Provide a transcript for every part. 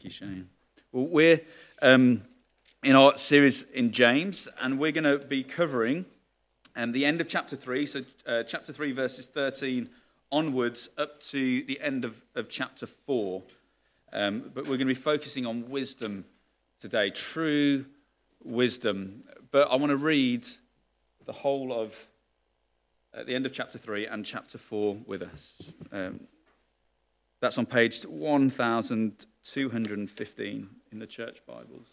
you, Shane. Well, we're in our series in James, and we're going to be covering the end of chapter 3, so chapter 3, verses 13 onwards up to the end of chapter 4. But we're going to be focusing on wisdom today, true wisdom. But I want to read the whole of at the end of chapter 3 and chapter 4 with us. That's on page 1215 in the church Bibles.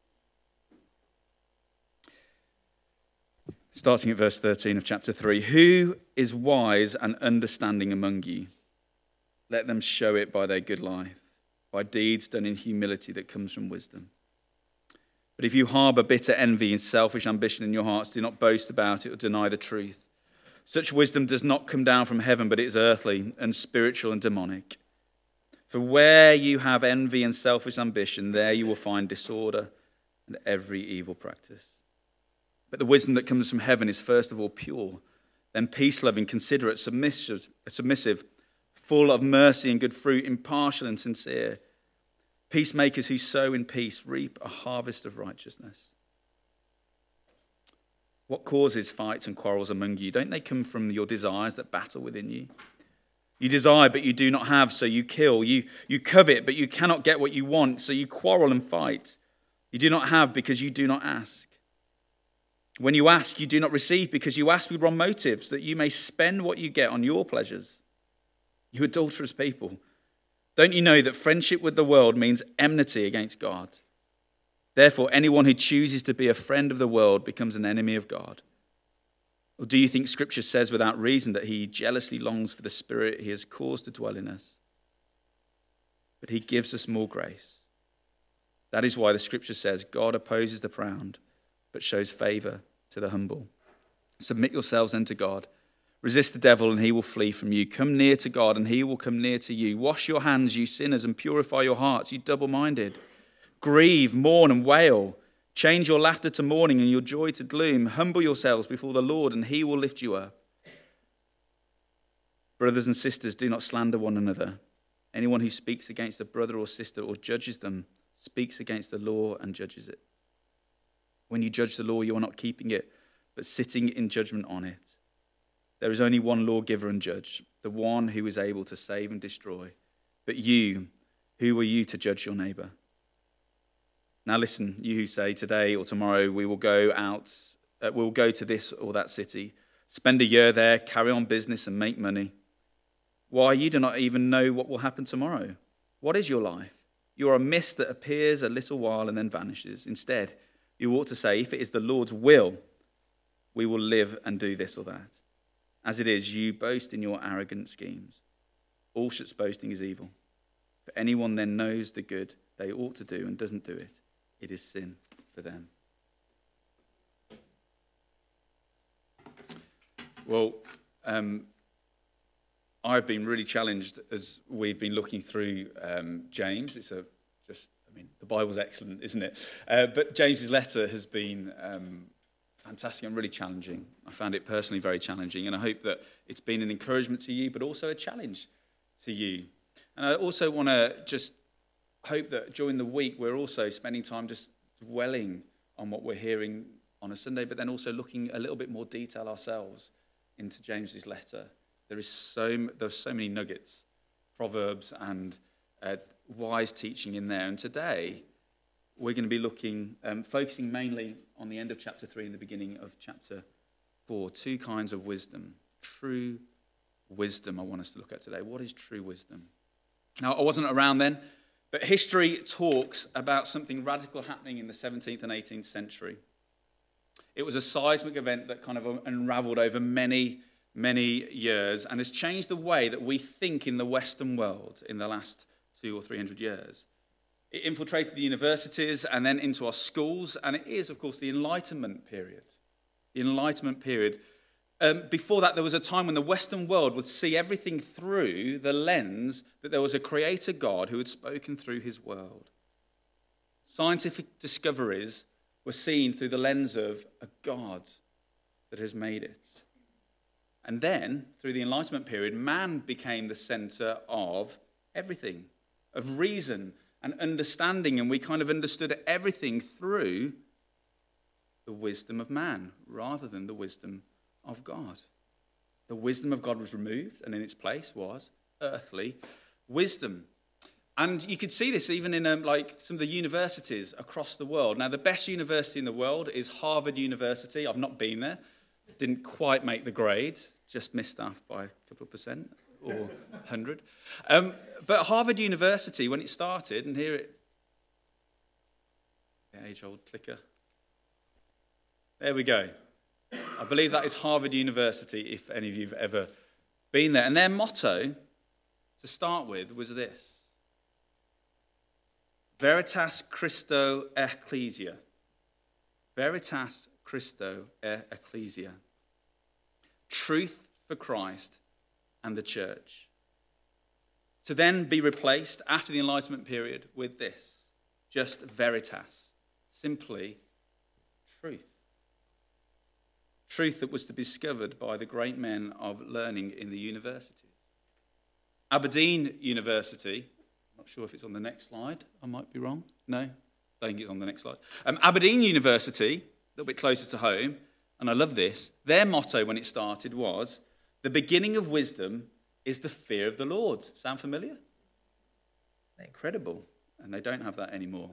Starting at verse 13 of chapter 3. Who is wise and understanding among you? Let them show it by their good life, by deeds done in humility that comes from wisdom. But if you harbor bitter envy and selfish ambition in your hearts, do not boast about it or deny the truth. Such wisdom does not come down from heaven, but it is earthly and spiritual and demonic. For where you have envy and selfish ambition, there you will find disorder and every evil practice. But the wisdom that comes from heaven is first of all pure, then peace-loving, considerate, submissive, full of mercy and good fruit, impartial and sincere. Peacemakers who sow in peace reap a harvest of righteousness. What causes fights and quarrels among you? Don't they come from your desires that battle within you? You desire, but you do not have, so you kill. You covet, but you cannot get what you want, so you quarrel and fight. You do not have because you do not ask. When you ask, you do not receive because you ask with wrong motives, that you may spend what you get on your pleasures. You adulterous people, don't you know that friendship with the world means enmity against God? Therefore, anyone who chooses to be a friend of the world becomes an enemy of God. Or do you think Scripture says without reason that he jealously longs for the Spirit he has caused to dwell in us? But he gives us more grace. That is why the Scripture says, God opposes the proud, but shows favor to the humble. Submit yourselves then to God. Resist the devil and he will flee from you. Come near to God and he will come near to you. Wash your hands, you sinners, and purify your hearts, you double-minded. Grieve, mourn, and wail. Change your laughter to mourning and your joy to gloom. Humble yourselves before the Lord, and he will lift you up. Brothers and sisters, do not slander one another. Anyone who speaks against a brother or sister or judges them speaks against the law and judges it. When you judge the law, you are not keeping it, but sitting in judgment on it. There is only one lawgiver and judge, the one who is able to save and destroy. But you, who are you to judge your neighbor? Now listen, you who say today or tomorrow we will go out, we'll go to this or that city, spend a year there, carry on business and make money. Why, you do not even know what will happen tomorrow. What is your life? You are a mist that appears a little while and then vanishes. Instead, you ought to say, if it is the Lord's will, we will live and do this or that. As it is, you boast in your arrogant schemes. All such boasting is evil. If anyone then knows the good they ought to do and doesn't do it, it is sin for them. Well, I've been really challenged as we've been looking through James. The Bible's excellent, isn't it? But James's letter has been fantastic and really challenging. I found it personally very challenging, and I hope that it's been an encouragement to you, but also a challenge to you. And I also want to just hope that during the week we're also spending time just dwelling on what we're hearing on a Sunday, but then also looking a little bit more detail ourselves into James's letter. There's so many nuggets, proverbs and wise teaching in there. And today we're going to be looking, focusing mainly on the end of chapter 3 and the beginning of chapter 4. Two kinds of wisdom. True wisdom I want us to look at today. What is true wisdom? Now, I wasn't around then, but history talks about something radical happening in the 17th and 18th century. It was a seismic event that kind of unraveled over many, many years and has changed the way that we think in the Western world in the last 200 or 300 years. It infiltrated the universities and then into our schools, and it is, of course, the Enlightenment period. The Enlightenment period. Before that, there was a time when the Western world would see everything through the lens that there was a creator God who had spoken through his world. Scientific discoveries were seen through the lens of a God that has made it. And then, through the Enlightenment period, man became the center of everything, of reason and understanding, and we kind of understood everything through the wisdom of man rather than the wisdom of God. The wisdom of God was removed, and in its place was earthly wisdom. And you could see this even in like some of the universities across the world. Now, the best university in the world is Harvard University. I've not been there. Didn't quite make the grade. Just missed out by a couple of percent or 100. But Harvard University, when it started, and here it... The age-old clicker. There we go. I believe that is Harvard University, if any of you have ever been there. And their motto, to start with, was this. Veritas Christo Ecclesia. Veritas Christo Ecclesia. Truth for Christ and the church. To then be replaced after the Enlightenment period with this. Just veritas. Simply truth. Truth that was to be discovered by the great men of learning in the universities. Aberdeen University, not sure if it's on the next slide. I might be wrong. No, I think it's on the next slide. Aberdeen University, a little bit closer to home, and I love this. Their motto when it started was, the beginning of wisdom is the fear of the Lord. Sound familiar? Incredible. And they don't have that anymore.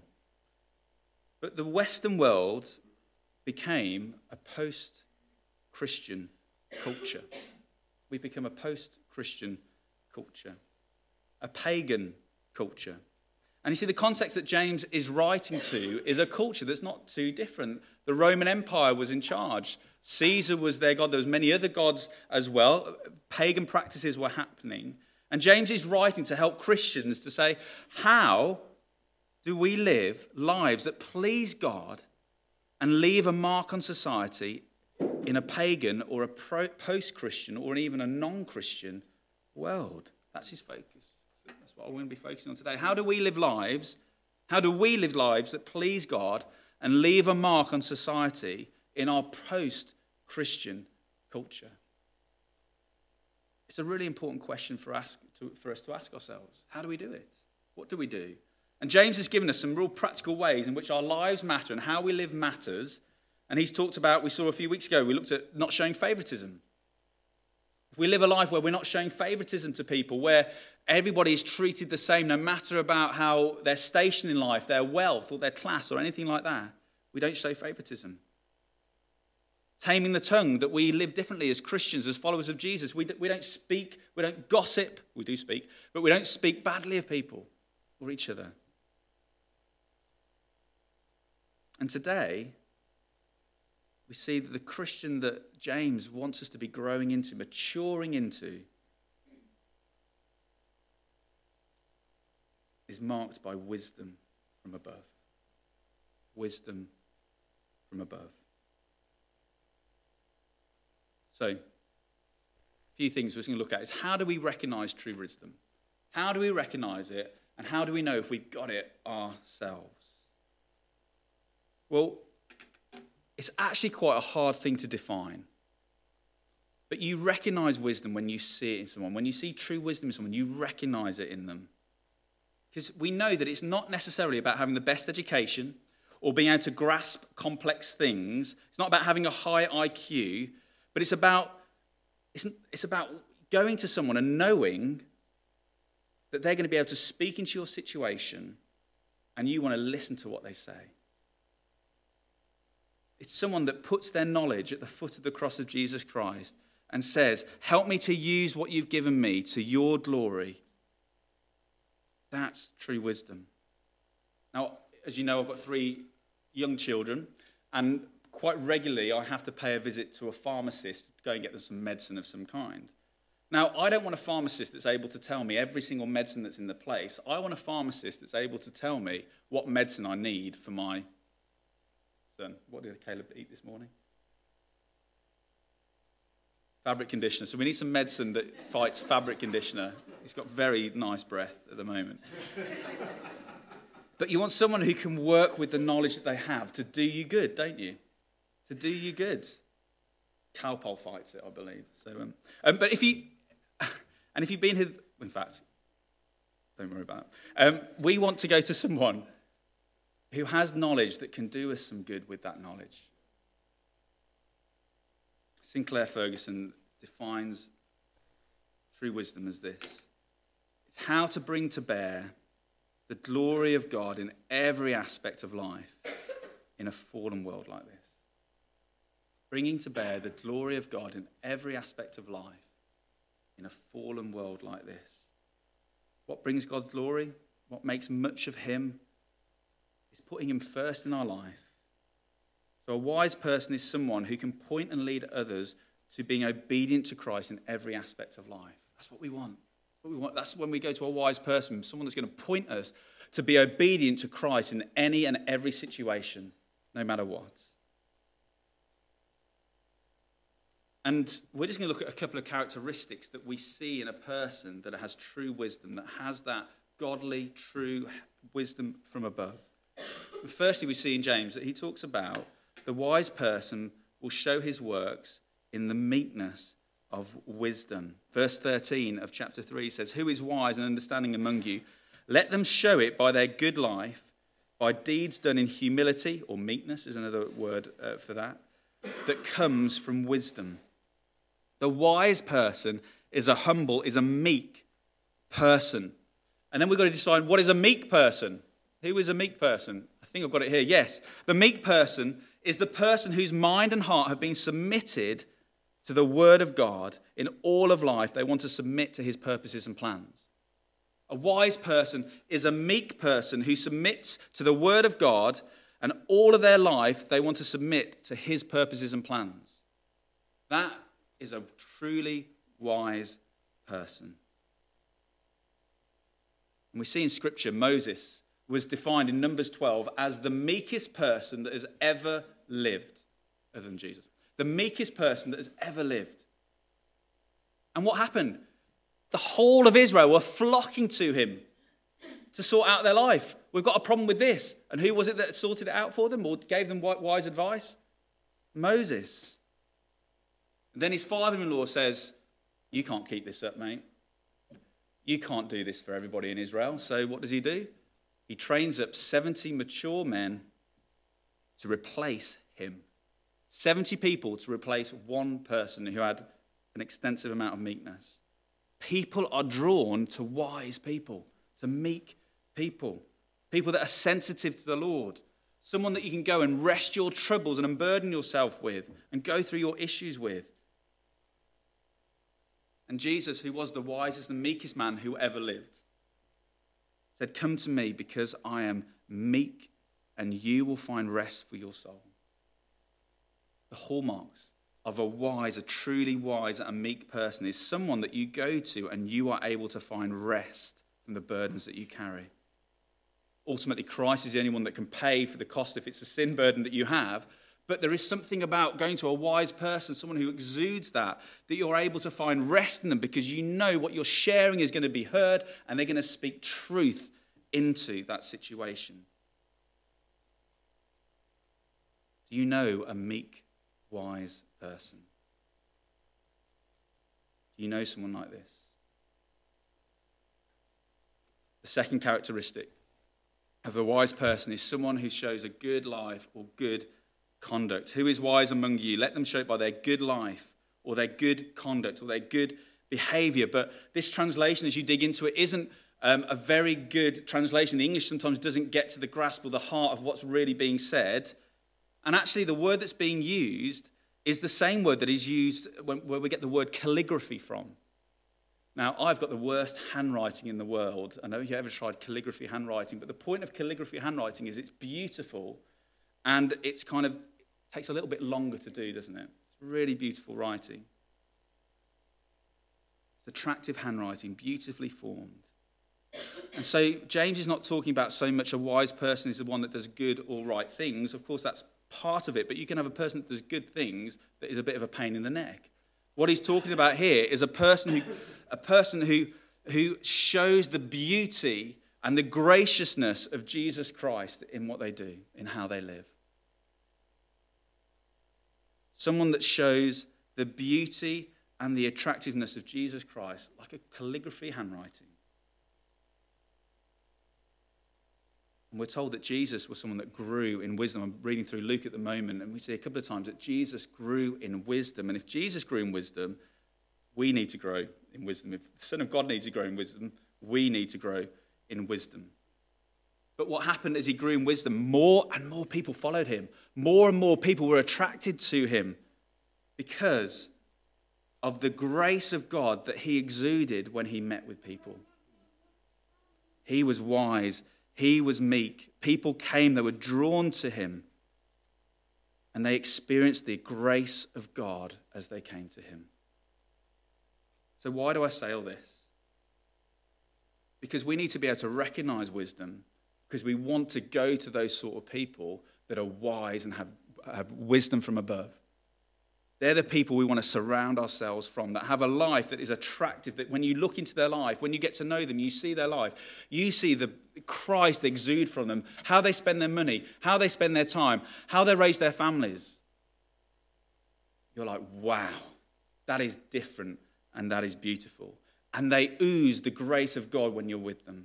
But the Western world became a post-Christian culture. We become a post-Christian culture. A pagan culture. And you see, the context that James is writing to is a culture that's not too different. The Roman Empire was in charge. Caesar was their god. There was many other gods as well. Pagan practices were happening. And James is writing to help Christians to say, how do we live lives that please God and leave a mark on society in a pagan or a post-Christian or even a non-Christian world? That's his focus. That's what I'm going to be focusing on today. How do we live lives? How do we live lives that please God and leave a mark on society in our post-Christian culture? It's a really important question for us to ask ourselves. How do we do it? What do we do? And James has given us some real practical ways in which our lives matter and how we live matters. And he's talked about, we saw a few weeks ago, we looked at not showing favoritism. If we live a life where we're not showing favoritism to people, where everybody is treated the same, no matter about how their station in life, their wealth or their class or anything like that, we don't show favoritism. Taming the tongue, that we live differently as Christians, as followers of Jesus. We don't speak, we don't gossip. We do speak, but we don't speak badly of people or each other. And today, we see that the Christian that James wants us to be growing into, maturing into, is marked by wisdom from above. Wisdom from above. So, a few things we're going to look at is how do we recognize true wisdom? How do we recognize it? And how do we know if we've got it ourselves? Well, it's actually quite a hard thing to define. But you recognize wisdom when you see it in someone. When you see true wisdom in someone, you recognize it in them. Because we know that it's not necessarily about having the best education or being able to grasp complex things. It's not about having a high IQ, but it's about going to someone and knowing that they're going to be able to speak into your situation and you want to listen to what they say. It's someone that puts their knowledge at the foot of the cross of Jesus Christ and says, help me to use what you've given me to your glory. That's true wisdom. Now, as you know, I've got 3 young children, and quite regularly I have to pay a visit to a pharmacist to go and get them some medicine of some kind. Now, I don't want a pharmacist that's able to tell me every single medicine that's in the place. I want a pharmacist that's able to tell me what medicine I need for my son. What did Caleb eat this morning? Fabric conditioner. So we need some medicine that fights fabric conditioner. He's got very nice breath at the moment. But you want someone who can work with the knowledge that they have to do you good, don't you? To do you good. Calpol fights it, I believe. So, but if you've been here, in fact, Don't worry about it. We want to go to someone who has knowledge that can do us some good with that knowledge. Sinclair Ferguson defines true wisdom as this. It's how to bring to bear the glory of God in every aspect of life in a fallen world like this. Bringing to bear the glory of God in every aspect of life in a fallen world like this. What brings God glory? What makes much of him is putting him first in our life. So a wise person is someone who can point and lead others to being obedient to Christ in every aspect of life. That's what we want. That's when we go to a wise person, someone that's going to point us to be obedient to Christ in any and every situation, no matter what. And we're just going to look at a couple of characteristics that we see in a person that has true wisdom, that has that godly, true wisdom from above. And firstly, we see in James that he talks about the wise person will show his works in the meekness of wisdom. Verse 13 of chapter 3 says, "Who is wise and understanding among you? Let them show it by their good life, by deeds done in humility," or meekness is another word for that comes from wisdom. The wise person is a meek person. And then we've got to decide, what is a meek person? Who is a meek person? I think I've got it here. Yes. The meek person is the person whose mind and heart have been submitted to the word of God in all of life. They want to submit to his purposes and plans. A wise person is a meek person who submits to the word of God, and all of their life they want to submit to his purposes and plans. That is a truly wise person. And we see in Scripture, Moses was defined in Numbers 12 as the meekest person that has ever lived, other than Jesus. The meekest person that has ever lived. And what happened? The whole of Israel were flocking to him to sort out their life. We've got a problem with this. And who was it that sorted it out for them or gave them wise advice? Moses. And then his father-in-law says, "You can't keep this up, mate. You can't do this for everybody in Israel." So what does he do? He trains up 70 mature men to replace him. 70 people to replace one person who had an extensive amount of meekness. People are drawn to wise people, to meek people, people that are sensitive to the Lord, someone that you can go and rest your troubles and unburden yourself with and go through your issues with. And Jesus, who was the wisest and meekest man who ever lived, said, "Come to me because I am meek and you will find rest for your soul." The hallmarks of a truly wise and meek person is someone that you go to and you are able to find rest from the burdens that you carry. Ultimately, Christ is the only one that can pay for the cost if it's a sin burden that you have. But there is something about going to a wise person, someone who exudes that you're able to find rest in them because you know what you're sharing is going to be heard and they're going to speak truth into that situation. Do you know a meek, wise person? Do you know someone like this? The second characteristic of a wise person is someone who shows a good life or good conduct. Who is wise among you? Let them show it by their good life or their good conduct or their good behavior. But this translation, as you dig into it, isn't a very good translation. The English sometimes doesn't get to the grasp or the heart of what's really being said. And actually the word that's being used is the same word that is used where we get the word calligraphy from. Now, I've got the worst handwriting in the world. I know you ever tried calligraphy handwriting, but the point of calligraphy handwriting is it's beautiful and it's kind of takes a little bit longer to do, doesn't it? It's really beautiful writing. It's attractive handwriting, beautifully formed. And so James is not talking about so much a wise person is the one that does good or right things. Of course, that's part of it, but you can have a person that does good things that is a bit of a pain in the neck. What he's talking about here is a person who shows the beauty and the graciousness of Jesus Christ in what they do, in how they live. Someone that shows the beauty and the attractiveness of Jesus Christ like a calligraphy handwriting. And we're told that Jesus was someone that grew in wisdom. I'm reading through Luke at the moment, and we see a couple of times that Jesus grew in wisdom. And if Jesus grew in wisdom, we need to grow in wisdom. If the Son of God needs to grow in wisdom, we need to grow in wisdom. But what happened as he grew in wisdom, more and more people followed him. More and more people were attracted to him because of the grace of God that he exuded when he met with people. He was wise. He was meek. People came, they were drawn to him. And they experienced the grace of God as they came to him. So why do I say all this? Because we need to be able to recognize wisdom, because we want to go to those sort of people that are wise and have wisdom from above. They're the people we want to surround ourselves from, that have a life that is attractive, that when you look into their life, when you get to know them, you see their life, you see the Christ exude from them, how they spend their money, how they spend their time, how they raise their families. You're like, wow, that is different and that is beautiful. And they ooze the grace of God when you're with them.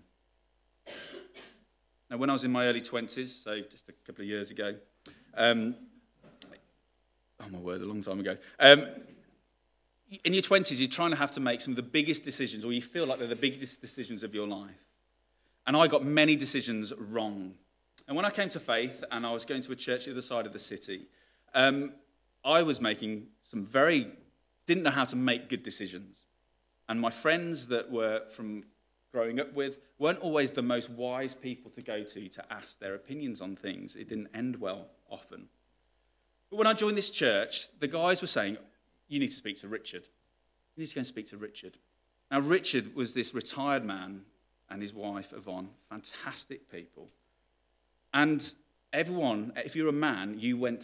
Now, when I was in my early 20s, so just a couple of years ago, oh my word, a long time ago. In your 20s, you're trying to have to make some of the biggest decisions, or you feel like they're the biggest decisions of your life. And I got many decisions wrong. And when I came to faith and I was going to a church the other side of the city, I was making didn't know how to make good decisions. And my friends that were from growing up with weren't always the most wise people to go to ask their opinions on things. It didn't end well often. But when I joined this church, the guys were saying, you need to speak to Richard. You need to go and speak to Richard. Now, Richard was this retired man and his wife, Yvonne, fantastic people. And everyone, if you're a man, you went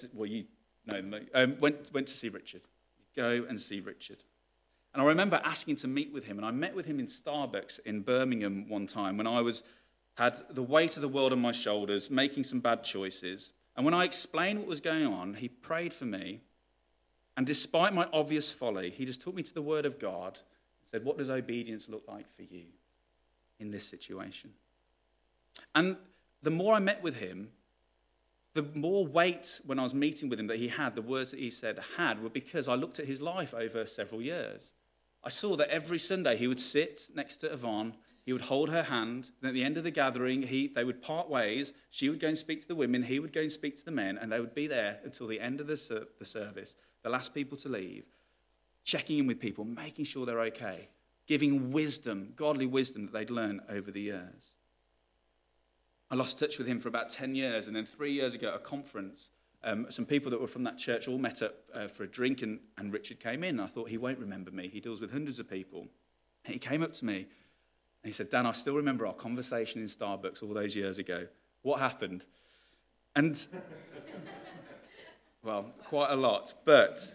to see Richard. Go and see Richard. And I remember asking to meet with him, and I met with him in Starbucks in Birmingham one time when I had the weight of the world on my shoulders, making some bad choices. And when I explained what was going on, he prayed for me. And despite my obvious folly, he just took me to the Word of God and said, what does obedience look like for you in this situation? And the more I met with him, the more weight when I was meeting with him that he had, the words that he said were because I looked at his life over several years. I saw that every Sunday he would sit next to Yvonne, he would hold her hand, and at the end of the gathering, they would part ways. She would go and speak to the women, he would go and speak to the men, and they would be there until the end of the service, the last people to leave, checking in with people, making sure they're okay, giving wisdom, godly wisdom that they'd learned over the years. I lost touch with him for about 10 years, and then 3 years ago at a conference, some people that were from that church all met up for a drink, and Richard came in. I thought, he won't remember me. He deals with hundreds of people. And he came up to me, and he said, Dan, I still remember our conversation in Starbucks all those years ago. What happened? And, well, quite a lot. But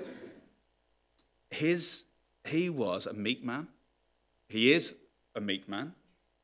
he was a meek man. He is a meek man.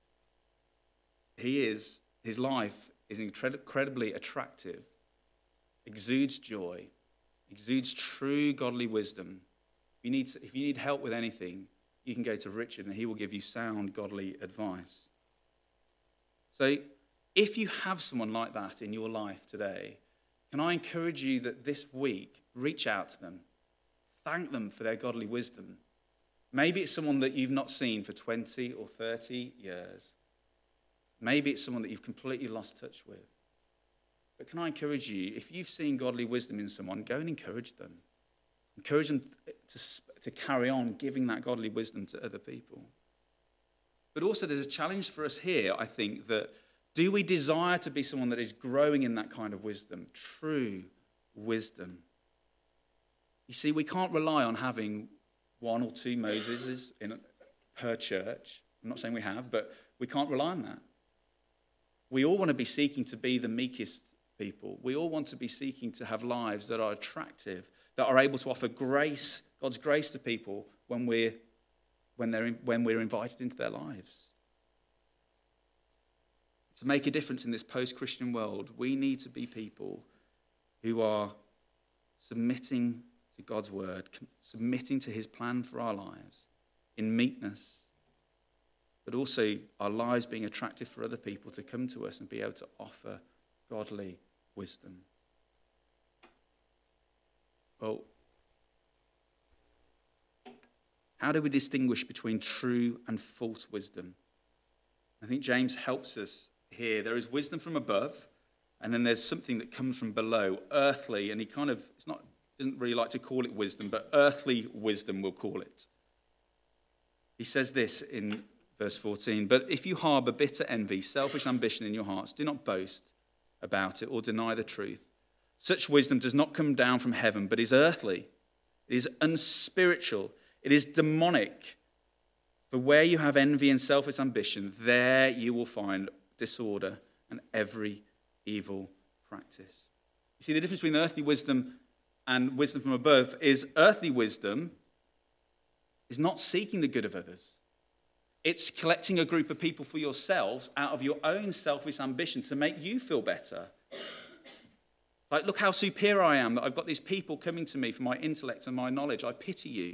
His life is incredibly attractive, exudes joy, exudes true godly wisdom. If you need help with anything, you can go to Richard and he will give you sound godly advice. So if you have someone like that in your life today, can I encourage you that this week, reach out to them, thank them for their godly wisdom. Maybe it's someone that you've not seen for 20 or 30 years. Maybe it's someone that you've completely lost touch with. But can I encourage you, if you've seen godly wisdom in someone, go and encourage them. Encourage them to carry on giving that godly wisdom to other people. But also there's a challenge for us here, I think, that do we desire to be someone that is growing in that kind of wisdom, true wisdom? You see, we can't rely on having one or two Moseses per church. I'm not saying we have, but we can't rely on that. We all want to be seeking to be the meekest people. We all want to be seeking to have lives that are attractive, that are able to offer grace, God's grace to people when we're invited into their lives. To make a difference in this post-Christian world, we need to be people who are submitting to God's word, submitting to his plan for our lives in meekness, but also our lives being attractive for other people to come to us and be able to offer godly wisdom. Well, how do we distinguish between true and false wisdom? I think James helps us here. There is wisdom from above, and then there's something that comes from below, earthly, and he doesn't really like to call it wisdom, but earthly wisdom we'll call it. He says this in verse 14, "But if you harbor bitter envy, selfish ambition in your hearts, do not boast about it or deny the truth. Such wisdom does not come down from heaven, but is earthly. It is unspiritual. It is demonic. For where you have envy and selfish ambition, there you will find disorder and every evil practice." You see, the difference between earthly wisdom and wisdom from above is earthly wisdom is not seeking the good of others. It's collecting a group of people for yourselves out of your own selfish ambition to make you feel better. Like, look how superior I am that I've got these people coming to me for my intellect and my knowledge. I pity you.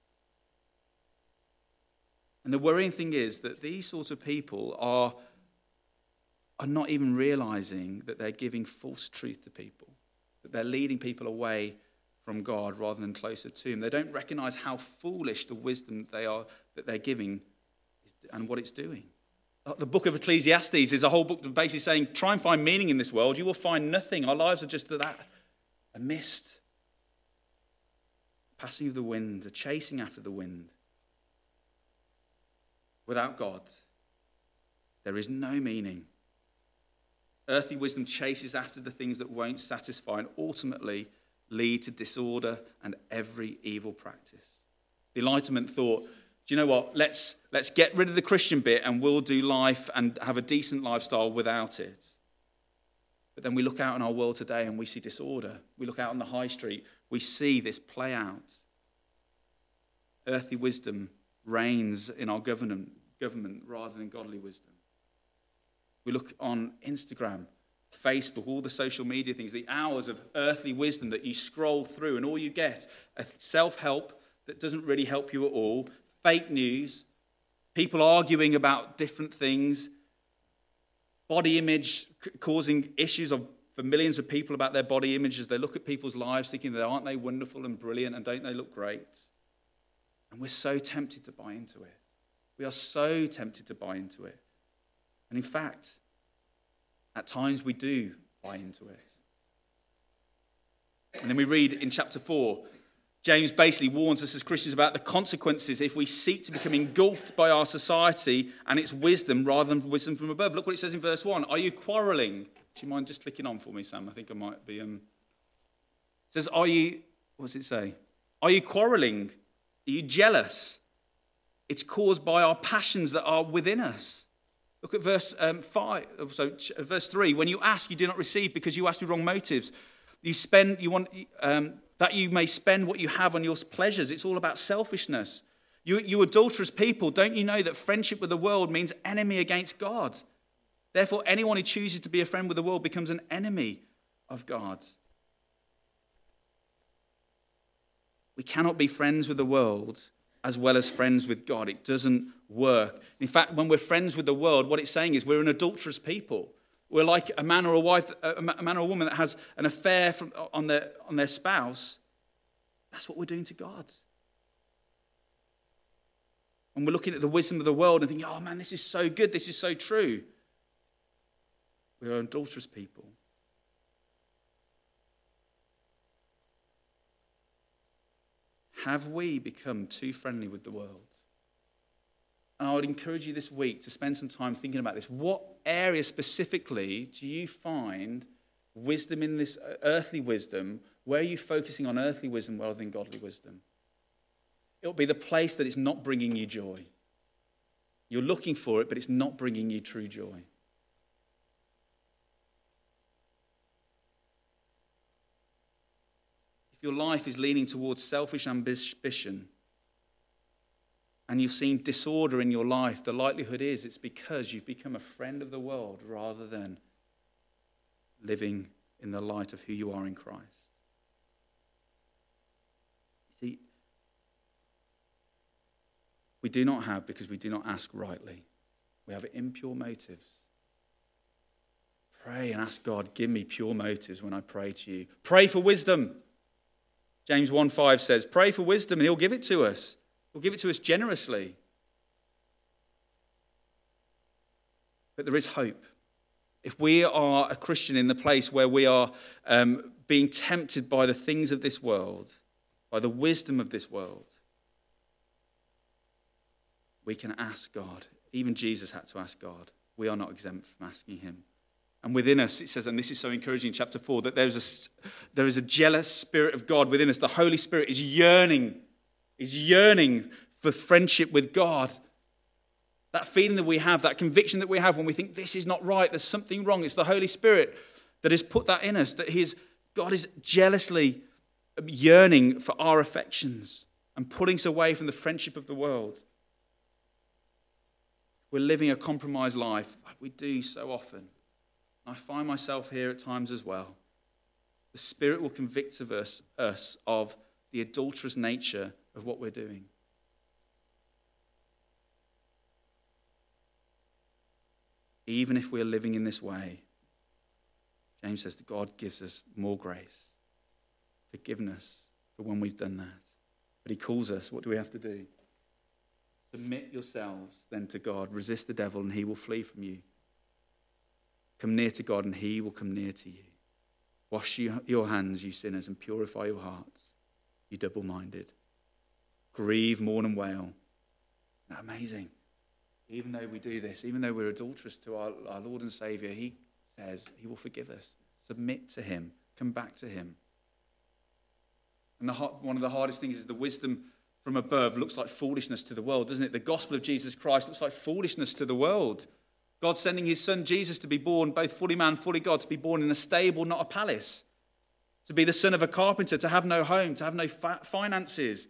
And the worrying thing is that these sorts of people are not even realizing that they're giving false truth to people, that they're leading people away from God rather than closer to him. They don't recognize how foolish the wisdom that they're giving and what it's doing. The book of Ecclesiastes is a whole book basically saying, try and find meaning in this world. You will find nothing. Our lives are just a mist, passing of the wind, a chasing after the wind. Without God, there is no meaning. Earthly wisdom chases after the things that won't satisfy and ultimately lead to disorder and every evil practice. The Enlightenment thought, do you know what? Let's get rid of the Christian bit and we'll do life and have a decent lifestyle without it. But then we look out in our world today and we see disorder. We look out on the high street, we see this play out. Earthly wisdom reigns in our government rather than godly wisdom. We look on Instagram, Facebook, all the social media things, the hours of earthly wisdom that you scroll through, and all you get are self-help that doesn't really help you at all, fake news, people arguing about different things, body image causing issues for millions of people about their body image as they look at people's lives thinking that aren't they wonderful and brilliant and don't they look great? And we're so tempted to buy into it. We are so tempted to buy into it. And in fact, at times we do buy into it. And then we read in chapter 4, James basically warns us as Christians about the consequences if we seek to become engulfed by our society and its wisdom rather than wisdom from above. Look what it says in verse 1. Are you quarrelling? Do you mind just clicking on for me, Sam? I think I might be... It says, what does it say? Are you quarrelling? Are you jealous? It's caused by our passions that are within us. Look at verse 3. When you ask, you do not receive because you ask with wrong motives. That you may spend what you have on your pleasures. It's all about selfishness. You adulterous people, don't you know that friendship with the world means enemy against God? Therefore, anyone who chooses to be a friend with the world becomes an enemy of God. We cannot be friends with the world as well as friends with God. It doesn't work. In fact, when we're friends with the world, what it's saying is we're an adulterous people. We're like a man or a wife, a man or a woman that has an affair on their spouse. That's what we're doing to God. When we're looking at the wisdom of the world and thinking, oh man, this is so good, this is so true. We're adulterous people. Have we become too friendly with the world? And I would encourage you this week to spend some time thinking about this. What area specifically do you find wisdom in this earthly wisdom? Where are you focusing on earthly wisdom rather than godly wisdom? It'll be the place that is not bringing you joy. You're looking for it, but it's not bringing you true joy. If your life is leaning towards selfish ambition, and you've seen disorder in your life, the likelihood is it's because you've become a friend of the world rather than living in the light of who you are in Christ. You see, we do not have because we do not ask rightly. We have impure motives. Pray and ask God, give me pure motives when I pray to you. Pray for wisdom. James 1:5 says, pray for wisdom and he'll give it to us. He'll give it to us generously. But there is hope. If we are a Christian in the place where we are being tempted by the things of this world, by the wisdom of this world, we can ask God. Even Jesus had to ask God. We are not exempt from asking him. And within us, it says, and this is so encouraging in chapter 4, that there is a jealous spirit of God within us. The Holy Spirit is yearning for friendship with God. That feeling that we have, that conviction that we have when we think this is not right, there's something wrong. It's the Holy Spirit that has put that in us, that God is jealously yearning for our affections and pulling us away from the friendship of the world. We're living a compromised life like we do so often. I find myself here at times as well. The Spirit will convict of us of the adulterous nature of what we're doing. Even if we're living in this way, James says that God gives us more grace, forgiveness for when we've done that. But he calls us, what do we have to do? Submit yourselves then to God. Resist the devil and he will flee from you. Come near to God and he will come near to you. Wash your hands, you sinners, and purify your hearts, you double-minded. Grieve, mourn and wail. Isn't that amazing? Even though we do this, even though we're adulterous to our Lord and Saviour, he says he will forgive us. Submit to him. Come back to him. And one of the hardest things is the wisdom from above looks like foolishness to the world, doesn't it? The gospel of Jesus Christ looks like foolishness to the world. God sending his son Jesus to be born, both fully man, fully God, to be born in a stable, not a palace. To be the son of a carpenter, to have no home, to have no finances.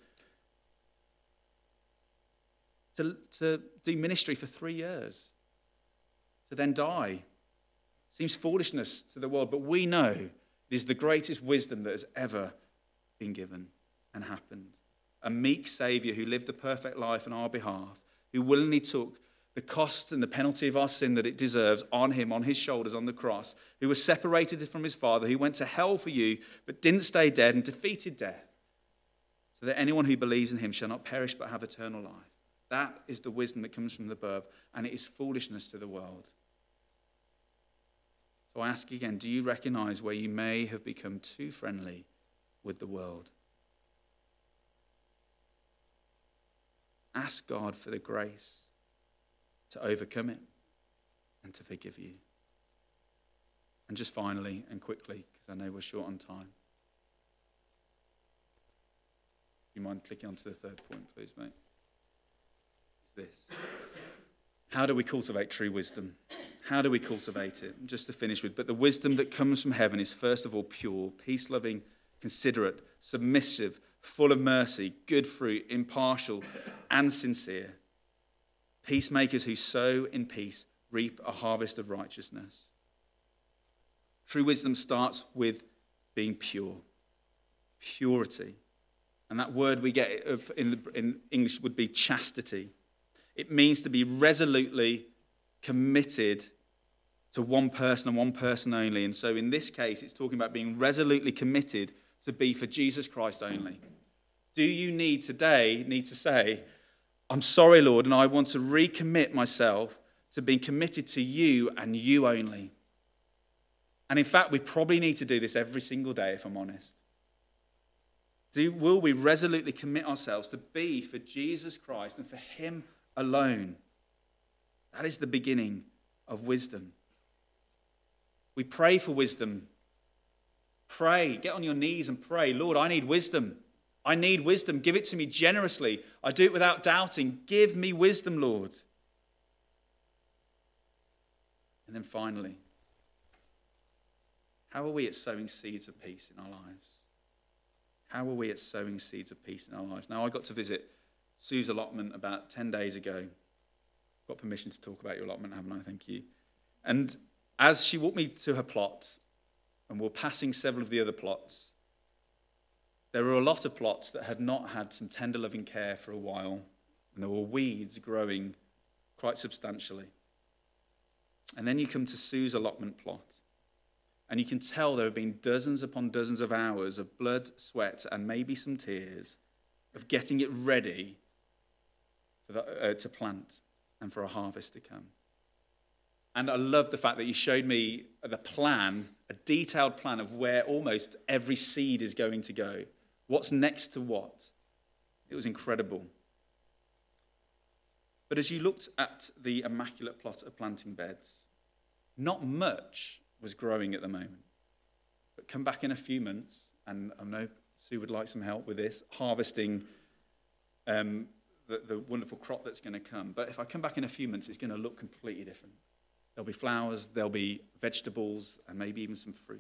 To do ministry for 3 years. To then die. Seems foolishness to the world, but we know it is the greatest wisdom that has ever been given and happened. A meek Saviour who lived the perfect life on our behalf, who willingly took the cost and the penalty of our sin that it deserves on him, on his shoulders, on the cross, who was separated from his Father, who went to hell for you, but didn't stay dead and defeated death, so that anyone who believes in him shall not perish but have eternal life. That is the wisdom that comes from above, and it is foolishness to the world. So I ask again, do you recognize where you may have become too friendly with the world? Ask God for the grace to overcome it and to forgive you. And just finally and quickly, because I know we're short on time. Do you mind clicking on to the third point, please, mate? It's this. How do we cultivate true wisdom? How do we cultivate it? Just to finish with, but the wisdom that comes from heaven is first of all pure, peace-loving, considerate, submissive, full of mercy, good fruit, impartial, and sincere. Peacemakers who sow in peace reap a harvest of righteousness. True wisdom starts with being pure. Purity. And that word we get in English would be chastity. It means to be resolutely committed to one person and one person only. And so in this case, it's talking about being resolutely committed to be for Jesus Christ only. Do you need to say, I'm sorry, Lord, and I want to recommit myself to being committed to you and you only. And in fact, we probably need to do this every single day, if I'm honest. Will we resolutely commit ourselves to be for Jesus Christ and for him alone? That is the beginning of wisdom. We pray for wisdom. Pray, get on your knees and pray, Lord, I need wisdom. I need wisdom. Give it to me generously. I do it without doubting. Give me wisdom, Lord. And then finally, how are we at sowing seeds of peace in our lives? How are we at sowing seeds of peace in our lives? Now, I got to visit Sue's allotment about 10 days ago. Got permission to talk about your allotment, haven't I? Thank you. And as she walked me to her plot, and we're passing several of the other plots, there were a lot of plots that had not had some tender loving care for a while, and there were weeds growing quite substantially. And then you come to Sue's allotment plot. And you can tell there have been dozens upon dozens of hours of blood, sweat, and maybe some tears of getting it ready for to plant and for a harvest to come. And I love the fact that you showed me the plan, a detailed plan of where almost every seed is going to go. What's next to what? It was incredible. But as you looked at the immaculate plot of planting beds, not much was growing at the moment. But come back in a few months, and I know Sue would like some help with this, harvesting the wonderful crop that's going to come. But if I come back in a few months, it's going to look completely different. There'll be flowers, there'll be vegetables, and maybe even some fruit.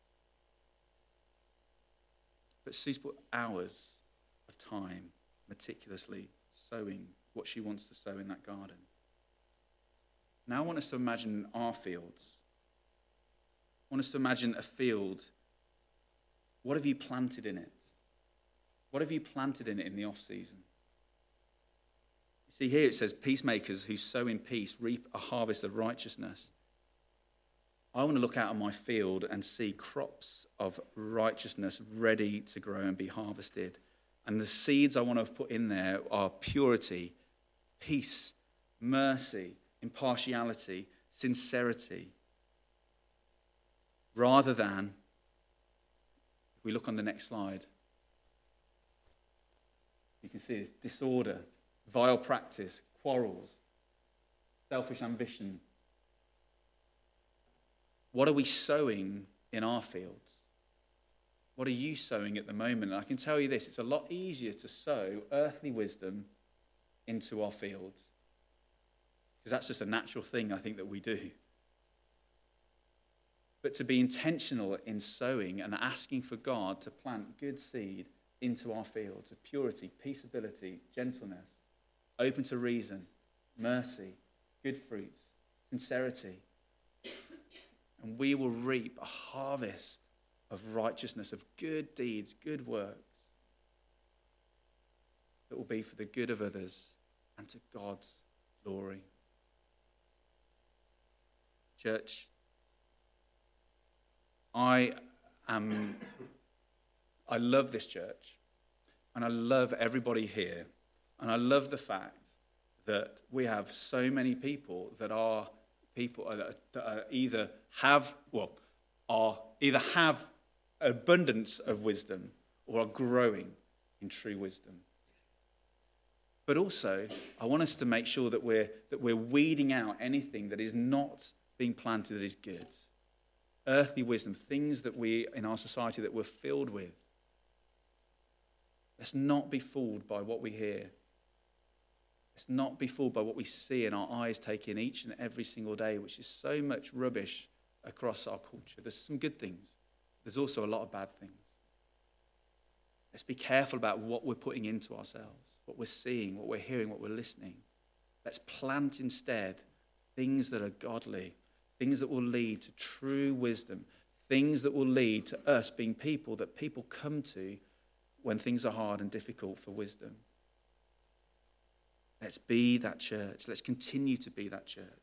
But Sue's put hours of time meticulously sowing what she wants to sow in that garden. Now I want us to imagine our fields. I want us to imagine a field. What have you planted in it? What have you planted in it in the off-season? You see here it says, peacemakers who sow in peace reap a harvest of righteousness. I want to look out on my field and see crops of righteousness ready to grow and be harvested. And the seeds I want to put in there are purity, peace, mercy, impartiality, sincerity. Rather than, if we look on the next slide, you can see it's disorder, vile practice, quarrels, selfish ambition. What are we sowing in our fields? What are you sowing at the moment? And I can tell you this, it's a lot easier to sow earthly wisdom into our fields. Because that's just a natural thing, I think, that we do. But to be intentional in sowing and asking for God to plant good seed into our fields of purity, peaceability, gentleness, open to reason, mercy, good fruits, sincerity. And we will reap a harvest of righteousness, of good deeds, good works that will be for the good of others and to God's glory. Church, I love this church, and I love everybody here, and I love the fact that we have so many people that are either have abundance of wisdom or are growing in true wisdom. But also, I want us to make sure that we're weeding out anything that is not being planted that is good. Earthly wisdom, things that we in our society that we're filled with. Let's not be fooled by what we hear. Let's not be fooled by what we see and our eyes take in each and every single day, which is so much rubbish across our culture. There's some good things. There's also a lot of bad things. Let's be careful about what we're putting into ourselves, what we're seeing, what we're hearing, what we're listening. Let's plant instead things that are godly, things that will lead to true wisdom, things that will lead to us being people that people come to when things are hard and difficult for wisdom. Let's be that church. Let's continue to be that church.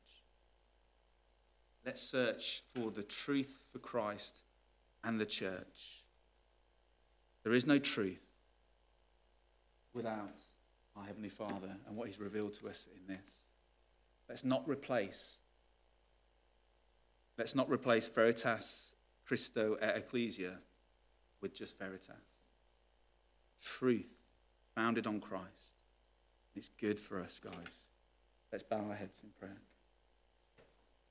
Let's search for the truth for Christ and the church. There is no truth without our Heavenly Father and what He's revealed to us in this. Let's not replace Veritas Christo et Ecclesia with just Veritas. Truth founded on Christ. It's good for us, guys. Let's bow our heads in prayer.